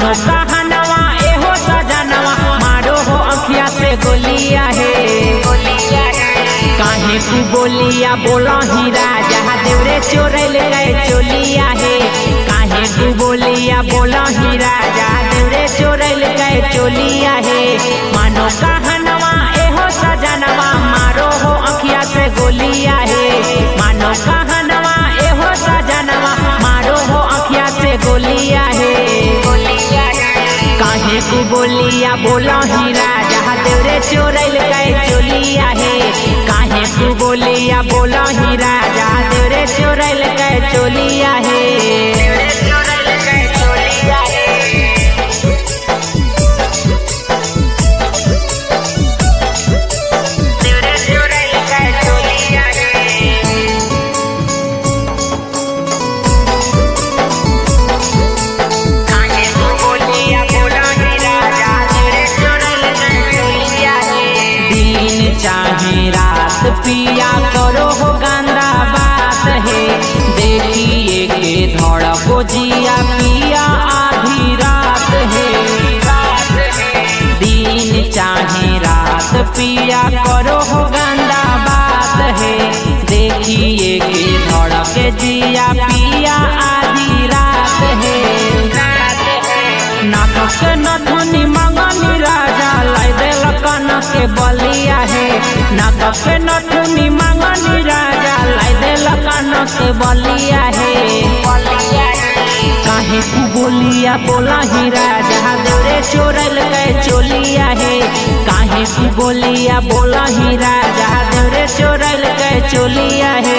मानो कहनवा एहो सजनवा मारो हो अखिया से गोलिया है। काहे तू बोलिया बोला ही राजा देवरे चोरैल गए चोलिया है। काहे तू बोलिया बोला ही राजा देवरे चोरैल गए चोलिया है। मानो कहनवा एहो सजनवा मारो हो अखिया से गोलिया है। मानो कहनवा एहो सजनवा मारो हो अखिया से गोलिया है। काहे तू बोलिया बोला ही राजा देवरे चोरैल गए चोलिया है। काहे तू बोलिया बोला ही राजा देवरे चोरैल गए चोलिया है। चाहे रात पिया करो हो गंदा बात है। देखिए के धड़को जिया पिया आधी रात है। दिन चाहे रात पिया करो हो गंदा बात है। देखिए के धड़के जिया पिया आधी रात है। नाटक नथनी मंगनी राजा लाई देल कनक के बलिया है। नाटक नथनी मंगनी राजा लाई देल कनक के बलिया है। काहे तू बोलिया बोला ही राजा देवरे चोरैल गए चोलिया है। काहे तू बोलिया बोला ही राजा देवरे चोरैल गए चोलिया है।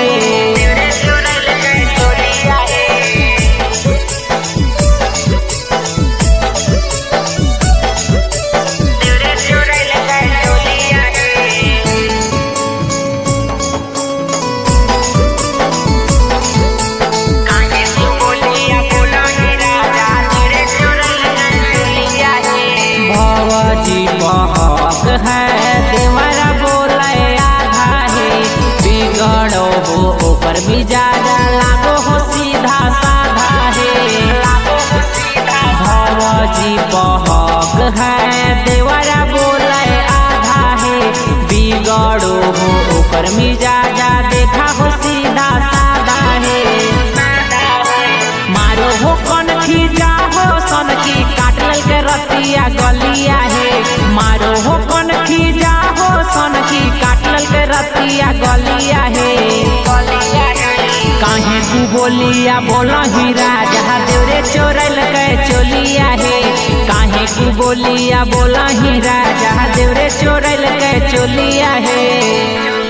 बहक है देवरा बोले आधा है। बिगड़ो हो ऊपर मिजाज लागो हो सीधा साधा है। भवजी बहक है देवरा बोले आधा है। बिगड़ो हो ऊपर मिजाज देखा हो सीधा साधा है। मारो हो कन खींचा हो सन की काटल के रतिया गलिया है। मारो हो कन खींचा हो सन की काटल के रतिया गलिया है। काहे तू बोलिया बोला ही राजा देवरे चोरैल गए चोलिया है। काहे तू बोलिया बोला ही राजा देवरे चोरैल गए चोलिया है।